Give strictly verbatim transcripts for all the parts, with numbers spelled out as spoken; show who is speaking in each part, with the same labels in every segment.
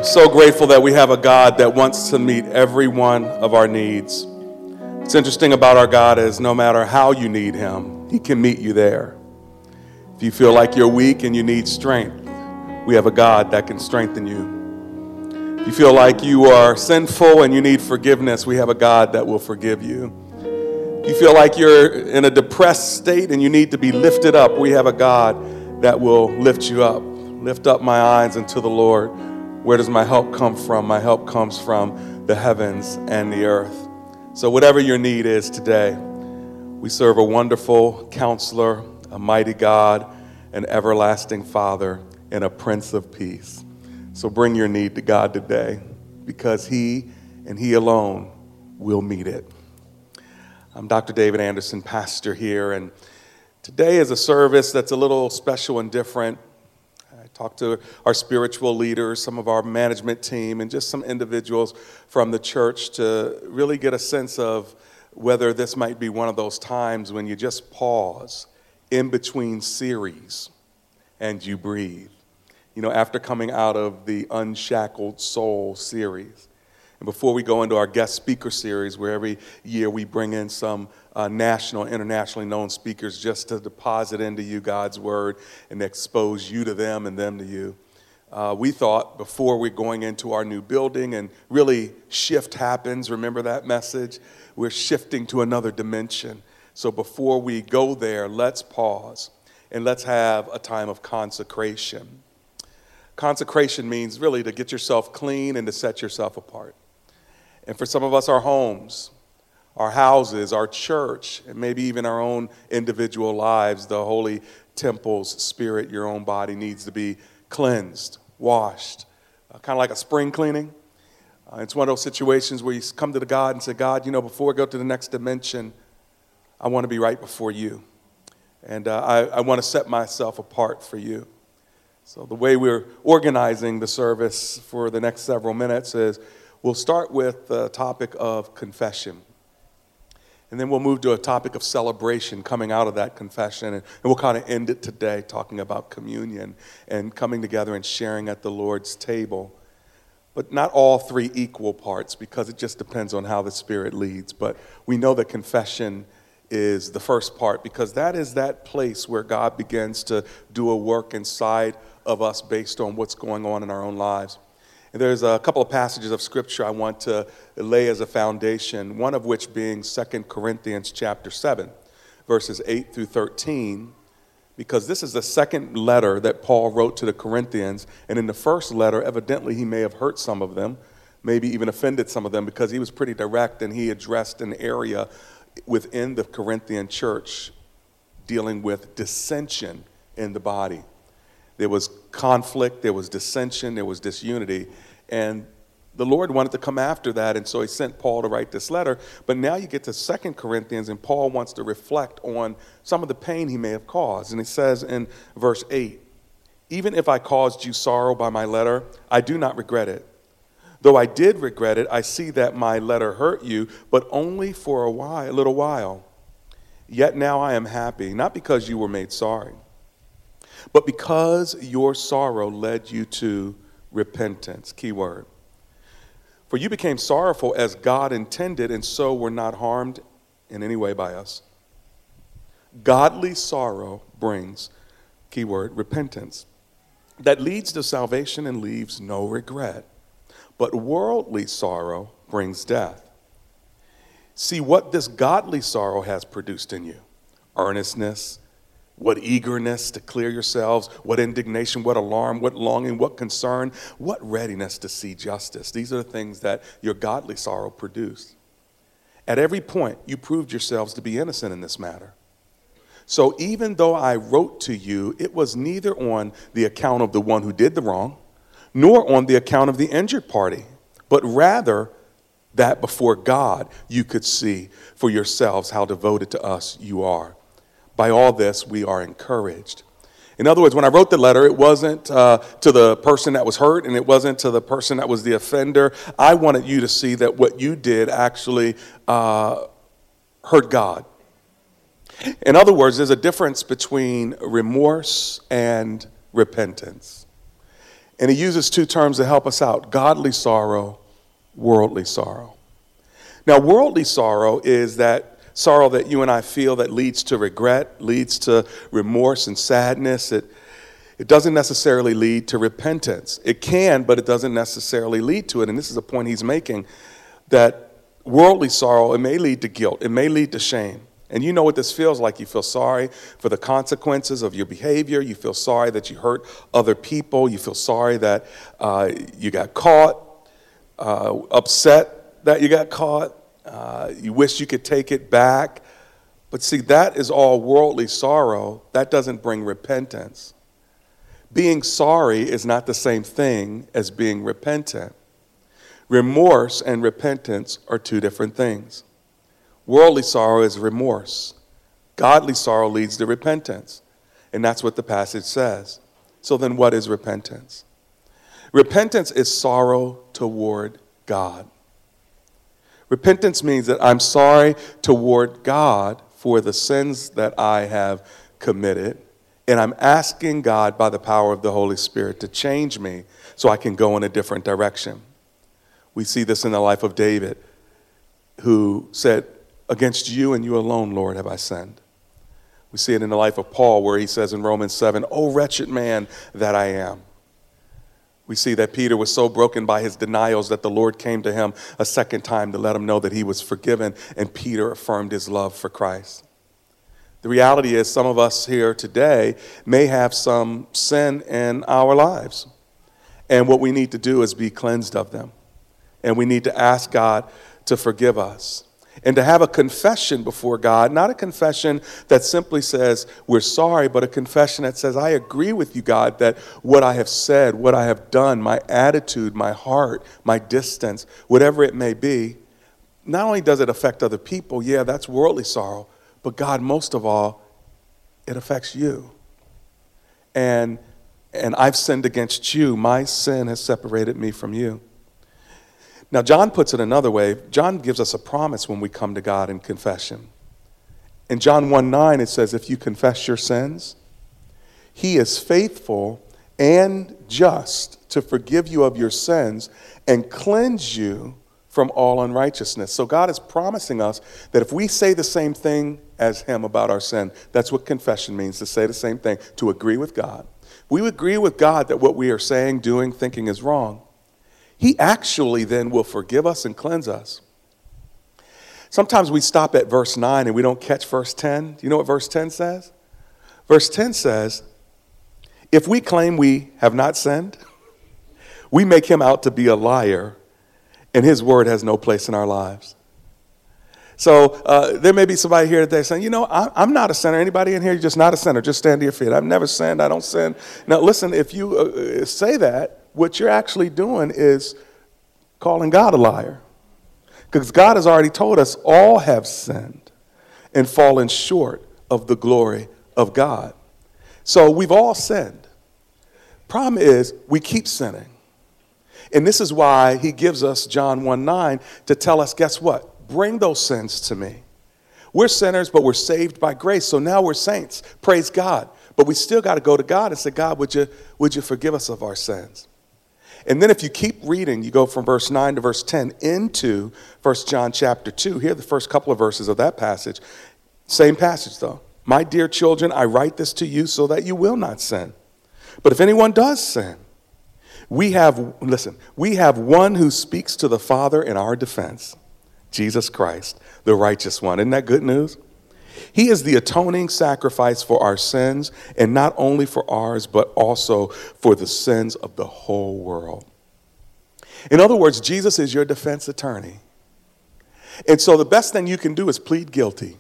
Speaker 1: So grateful that we have a God that wants to meet every one of our needs. What's interesting about our God is no matter how you need him, he can meet you there. If you feel like you're weak and you need strength, we have a God that can strengthen you. If you feel like you are sinful and you need forgiveness, we have a God that will forgive you. If you feel like you're in a depressed state and you need to be lifted up, we have a God that will lift you up. Lift up my eyes unto the Lord. Where does my help come from? My help comes from the heavens and the earth. So whatever your need is today, we serve a wonderful counselor, a mighty God, an everlasting Father, and a Prince of Peace. So bring your need to God today, because he and he alone will meet it. I'm Doctor David Anderson, pastor here, and today is a service that's a little special and different. I talked to our spiritual leaders, some of our management team, and just some individuals from the church to really get a sense of whether this might be one of those times when you just pause in between series and you breathe. You know, after coming out of the Unshackled Soul series. And before we go into our guest speaker series, where every year we bring in some uh, national, internationally known speakers just to deposit into you God's word and expose you to them and them to you, uh, we thought before we're going into our new building and really shift happens, remember that message? We're shifting to another dimension. So before we go there, let's pause and let's have a time of consecration. Consecration means really to get yourself clean and to set yourself apart. And for some of us, our homes, our houses, our church, and maybe even our own individual lives, the holy temple's spirit, your own body needs to be cleansed, washed, uh, kind of like a spring cleaning. Uh, it's one of those situations where you come to the God and say, God, you know, before I go to the next dimension, I want to be right before you. And uh, I, I want to set myself apart for you. So the way we're organizing the service for the next several minutes is we'll start with the topic of confession. And then we'll move to a topic of celebration coming out of that confession. And, and we'll kind of end it today talking about communion and coming together and sharing at the Lord's table. But not all three equal parts, because it just depends on how the Spirit leads. But we know that confession is the first part, because that is that place where God begins to do a work inside of us based on what's going on in our own lives. And there's a couple of passages of scripture I want to lay as a foundation, one of which being Second Corinthians chapter seven, verses eight through thirteen, because this is the second letter that Paul wrote to the Corinthians. And in the first letter, evidently he may have hurt some of them, maybe even offended some of them, because he was pretty direct and he addressed an area within the Corinthian church dealing with dissension in the body. There was conflict, there was dissension, there was disunity, and the Lord wanted to come after that, and so he sent Paul to write this letter. But now you get to Second Corinthians, and Paul wants to reflect on some of the pain he may have caused. And he says in verse eight, even if I caused you sorrow by my letter, I do not regret it. Though I did regret it, I see that my letter hurt you, but only for a while, a little while. Yet now I am happy, not because you were made sorry, but because your sorrow led you to repentance. Key word. For you became sorrowful as God intended, and so were not harmed in any way by us. Godly sorrow brings, key word, repentance, that leads to salvation and leaves no regret. But worldly sorrow brings death. See what this godly sorrow has produced in you: earnestness, what eagerness to clear yourselves, what indignation, what alarm, what longing, what concern, what readiness to see justice. These are the things that your godly sorrow produced. At every point, you proved yourselves to be innocent in this matter. So even though I wrote to you, it was neither on the account of the one who did the wrong, nor on the account of the injured party, but rather that before God you could see for yourselves how devoted to us you are. By all this, we are encouraged. In other words, when I wrote the letter, it wasn't uh, to the person that was hurt, and it wasn't to the person that was the offender. I wanted you to see that what you did actually uh, hurt God. In other words, there's a difference between remorse and repentance. And he uses two terms to help us out: godly sorrow, worldly sorrow. Now, worldly sorrow is that sorrow that you and I feel that leads to regret, leads to remorse and sadness. It, it doesn't necessarily lead to repentance. It can, but it doesn't necessarily lead to it. And this is a point he's making, that worldly sorrow, it may lead to guilt. It may lead to shame. And you know what this feels like. You feel sorry for the consequences of your behavior. You feel sorry that you hurt other people. You feel sorry that uh, you got caught, uh, upset that you got caught. Uh, you wish you could take it back. But see, that is all worldly sorrow. That doesn't bring repentance. Being sorry is not the same thing as being repentant. Remorse and repentance are two different things. Worldly sorrow is remorse. Godly sorrow leads to repentance. And that's what the passage says. So then what is repentance? Repentance is sorrow toward God. Repentance means that I'm sorry toward God for the sins that I have committed, and I'm asking God by the power of the Holy Spirit to change me so I can go in a different direction. We see this in the life of David, who said, "Against you and you alone, Lord, have I sinned." We see it in the life of Paul, where he says in Romans seven, "O wretched man that I am." We see that Peter was so broken by his denials that the Lord came to him a second time to let him know that he was forgiven, and Peter affirmed his love for Christ. The reality is, some of us here today may have some sin in our lives, and what we need to do is be cleansed of them, and we need to ask God to forgive us. And to have a confession before God, not a confession that simply says we're sorry, but a confession that says, I agree with you, God, that what I have said, what I have done, my attitude, my heart, my distance, whatever it may be, not only does it affect other people, yeah, that's worldly sorrow, but God, most of all, it affects you. And, and I've sinned against you. My sin has separated me from you. Now, John puts it another way. John gives us a promise when we come to God in confession. In John one nine, it says, if you confess your sins, he is faithful and just to forgive you of your sins and cleanse you from all unrighteousness. So God is promising us that if we say the same thing as him about our sin, that's what confession means, to say the same thing, to agree with God. We agree with God that what we are saying, doing, thinking is wrong. He actually then will forgive us and cleanse us. Sometimes we stop at verse nine and we don't catch verse ten. Do you know what verse ten says? Verse ten says, if we claim we have not sinned, we make him out to be a liar, and his word has no place in our lives. So uh, there may be somebody here today saying, you know, I, I'm not a sinner. Anybody in here, you're just not a sinner. Just stand to your feet. I've never sinned. I don't sin. Now, listen, if you uh, say that, what you're actually doing is calling God a liar. Because God has already told us all have sinned and fallen short of the glory of God. So we've all sinned. Problem is, we keep sinning. And this is why he gives us John one nine to tell us, guess what? Bring those sins to me. We're sinners, but we're saved by grace. So now we're saints. Praise God. But we still got to go to God and say, God, would you, would you forgive us of our sins? And then if you keep reading, you go from verse nine to verse ten into First John chapter two. Here are the first couple of verses of that passage. Same passage, though. My dear children, I write this to you so that you will not sin. But if anyone does sin, we have, listen, we have one who speaks to the Father in our defense, Jesus Christ, the righteous one. Isn't that good news? He is the atoning sacrifice for our sins, and not only for ours, but also for the sins of the whole world. In other words, Jesus is your defense attorney. And so the best thing you can do is plead guilty.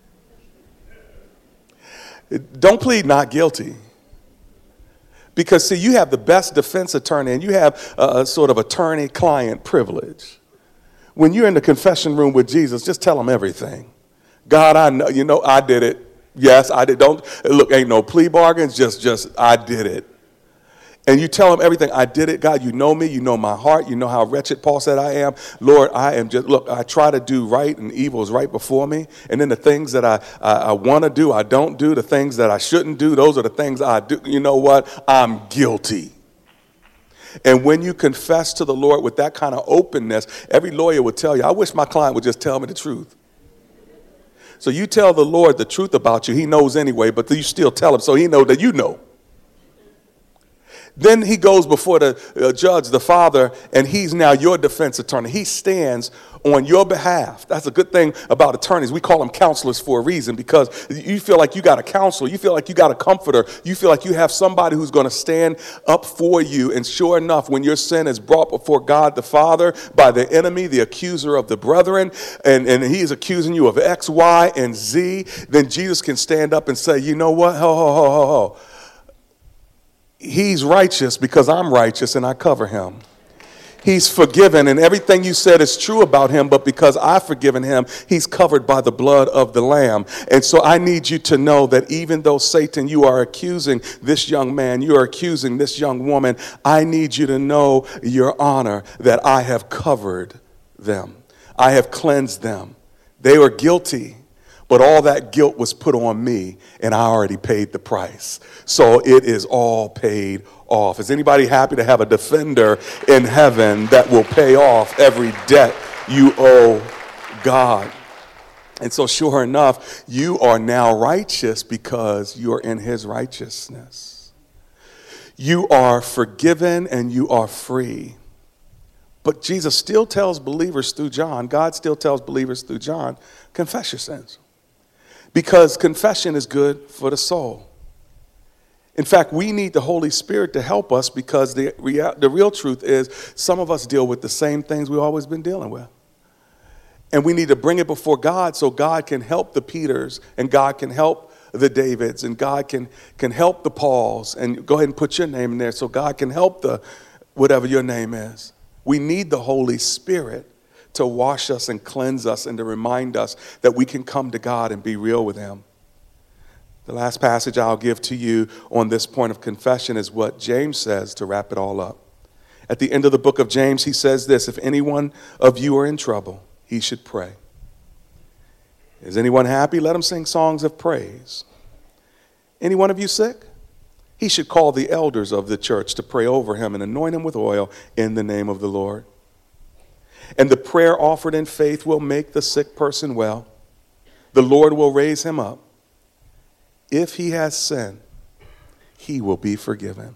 Speaker 1: Don't plead not guilty. Because, see, you have the best defense attorney, and you have a, a sort of attorney-client privilege. When you're in the confession room with Jesus, just tell him everything. God, I know, you know, I did it. Yes, I did. Don't, look, ain't no plea bargains, just, just, I did it. And you tell him everything. I did it. God, you know me. You know my heart. You know how wretched Paul said I am. Lord, I am just, look, I try to do right, and evil is right before me. And then the things that I, I, I want to do, I don't do. The things that I shouldn't do, those are the things I do. You know what? I'm guilty. And when you confess to the Lord with that kind of openness, every lawyer would tell you, I wish my client would just tell me the truth. So you tell the Lord the truth about you. He knows anyway, but you still tell him so he knows that you know. Then he goes before the uh, judge, the father, and he's now your defense attorney. He stands on your behalf. That's a good thing about attorneys. We call them counselors for a reason, because you feel like you got a counselor. You feel like you got a comforter. You feel like you have somebody who's going to stand up for you. And sure enough, when your sin is brought before God the Father by the enemy, the accuser of the brethren, and, and he is accusing you of X, Y, and Z, then Jesus can stand up and say, you know what? Ho, ho, ho, ho, ho. He's righteous because I'm righteous and I cover him. He's forgiven and everything you said is true about him, but because I've forgiven him, he's covered by the blood of the Lamb. And so I need you to know that even though, Satan, you are accusing this young man, you are accusing this young woman, I need you to know, Your Honor, that I have covered them. I have cleansed them. They were guilty. But all that guilt was put on me, and I already paid the price. So it is all paid off. Is anybody happy to have a defender in heaven that will pay off every debt you owe God? And so sure enough, you are now righteous because you're in his righteousness. You are forgiven and you are free. But Jesus still tells believers through John, God still tells believers through John, confess your sins. Because confession is good for the soul. In fact, we need the Holy Spirit to help us, because the, rea- the real truth is some of us deal with the same things we've always been dealing with. And we need to bring it before God so God can help the Peters, and God can help the Davids, and God can, can help the Pauls. And go ahead and put your name in there so God can help the whatever your name is. We need the Holy Spirit to wash us and cleanse us and to remind us that we can come to God and be real with him. The last passage I'll give to you on this point of confession is what James says to wrap it all up. At the end of the book of James, he says this: if any one of you are in trouble, he should pray. Is anyone happy? Let him sing songs of praise. Any one of you sick? He should call the elders of the church to pray over him and anoint him with oil in the name of the Lord. And the prayer offered in faith will make the sick person well. The Lord will raise him up. If he has sinned, he will be forgiven.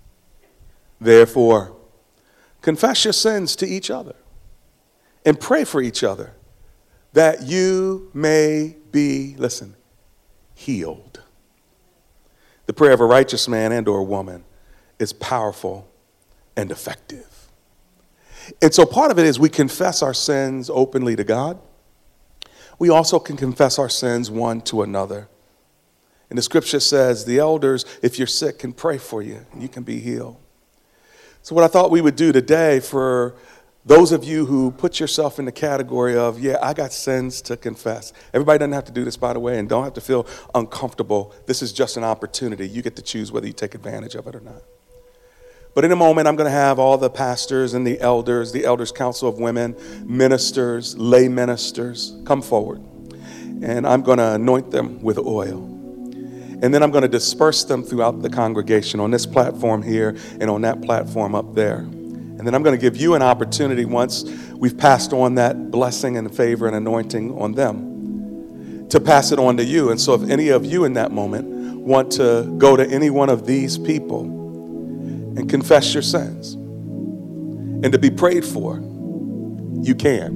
Speaker 1: Therefore, confess your sins to each other and pray for each other that you may be, listen, healed. The prayer of a righteous man and or woman is powerful and effective. And so part of it is we confess our sins openly to God. We also can confess our sins one to another. And the scripture says the elders, if you're sick, can pray for you and you can be healed. So what I thought we would do today, for those of you who put yourself in the category of, yeah, I got sins to confess. Everybody doesn't have to do this, by the way, and don't have to feel uncomfortable. This is just an opportunity. You get to choose whether you take advantage of it or not. But in a moment, I'm going to have all the pastors and the elders, the Elders Council of Women, ministers, lay ministers, come forward. And I'm going to anoint them with oil. And then I'm going to disperse them throughout the congregation on this platform here and on that platform up there. And then I'm going to give you an opportunity, once we've passed on that blessing and favor and anointing on them, to pass it on to you. And so if any of you in that moment want to go to any one of these people and confess your sins and to be prayed for, you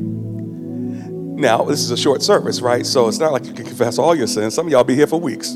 Speaker 1: can. Now, this is a short service, right? So it's not like you can confess all your sins. Some of y'all be here for weeks.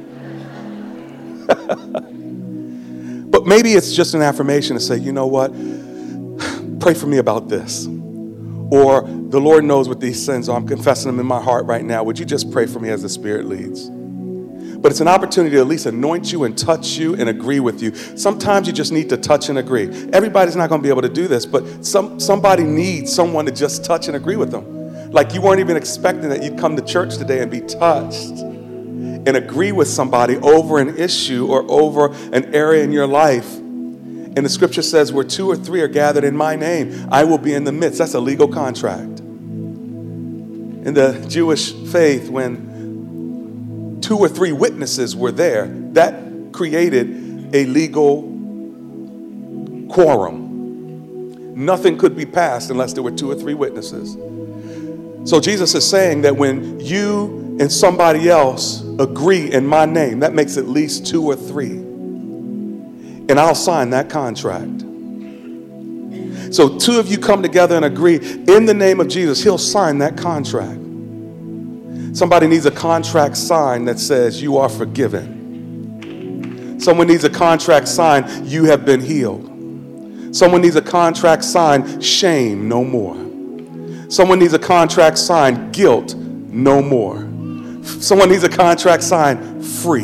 Speaker 1: But maybe it's just an affirmation to say, you know what? Pray for me about this. Or the Lord knows what these sins are. I'm confessing them in my heart right now. Would you just pray for me as the Spirit leads? But it's an opportunity to at least anoint you and touch you and agree with you. Sometimes you just need to touch and agree. Everybody's not going to be able to do this, but some somebody needs someone to just touch and agree with them. Like you weren't even expecting that you'd come to church today and be touched and agree with somebody over an issue or over an area in your life. And the scripture says, where two or three are gathered in my name, I will be in the midst. That's a legal contract. In the Jewish faith, when two or three witnesses were there, that created a legal quorum. Nothing could be passed unless there were two or three witnesses. So Jesus is saying that when you and somebody else agree in my name, that makes at least two or three. And I'll sign that contract. So two of you come together and agree in the name of Jesus, he'll sign that contract. Somebody needs a contract signed that says you are forgiven. Someone needs a contract signed, you have been healed. Someone needs a contract signed, shame no more. Someone needs a contract signed, guilt no more. Someone needs a contract signed, free.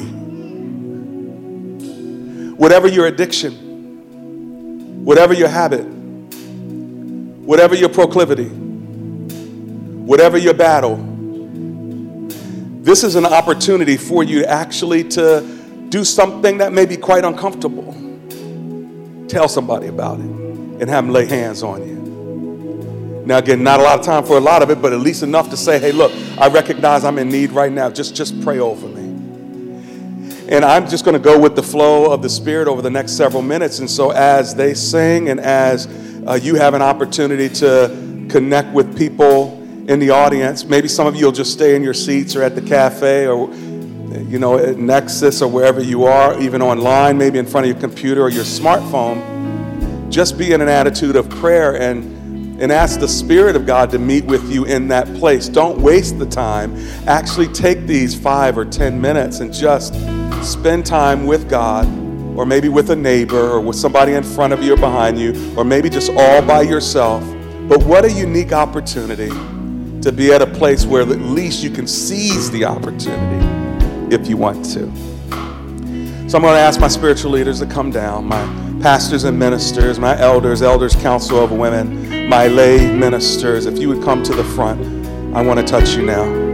Speaker 1: Whatever your addiction, whatever your habit, whatever your proclivity, whatever your battle, this is an opportunity for you actually to do something that may be quite uncomfortable. Tell somebody about it and have them lay hands on you. Now, again, not a lot of time for a lot of it, but at least enough to say, hey, look, I recognize I'm in need right now. Just, just pray over me. And I'm just going to go with the flow of the Spirit over the next several minutes. And so as they sing and as uh, you have an opportunity to connect with people in the audience, maybe some of you will just stay in your seats or at the cafe or, you know, at Nexus or wherever you are, even online, maybe in front of your computer or your smartphone. Just be in an attitude of prayer and And ask the Spirit of God to meet with you in that place. Don't waste the time. Actually take these five or ten minutes and just spend time with God, or maybe with a neighbor, or with somebody in front of you or behind you, or maybe just all by yourself. But what a unique opportunity to be at a place where at least you can seize the opportunity if you want to. So I'm going to ask my spiritual leaders to come down, my pastors and ministers, my elders, elders, council of women, my lay ministers. If you would come to the front, I want to touch you now.